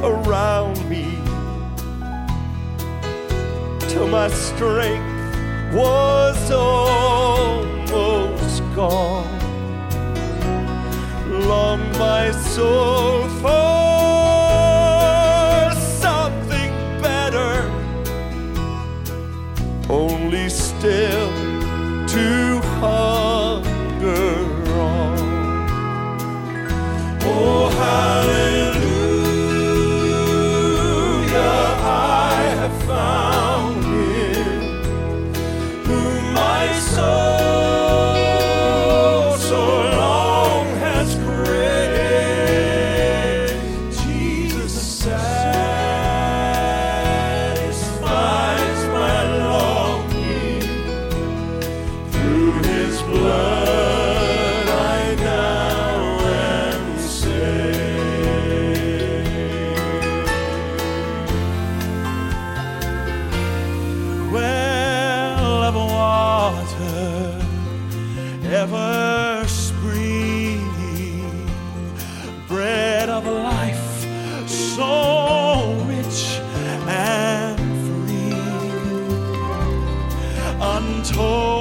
around me till my strength was almost gone. Longed my soul for something better, only still to hunger on. Oh, hallelujah, I have found Him, whom my soul so long has craved. Jesus satisfies my longing. Through His blood I now am saved. Well of water, ever springing, bread of life, so rich and free, untold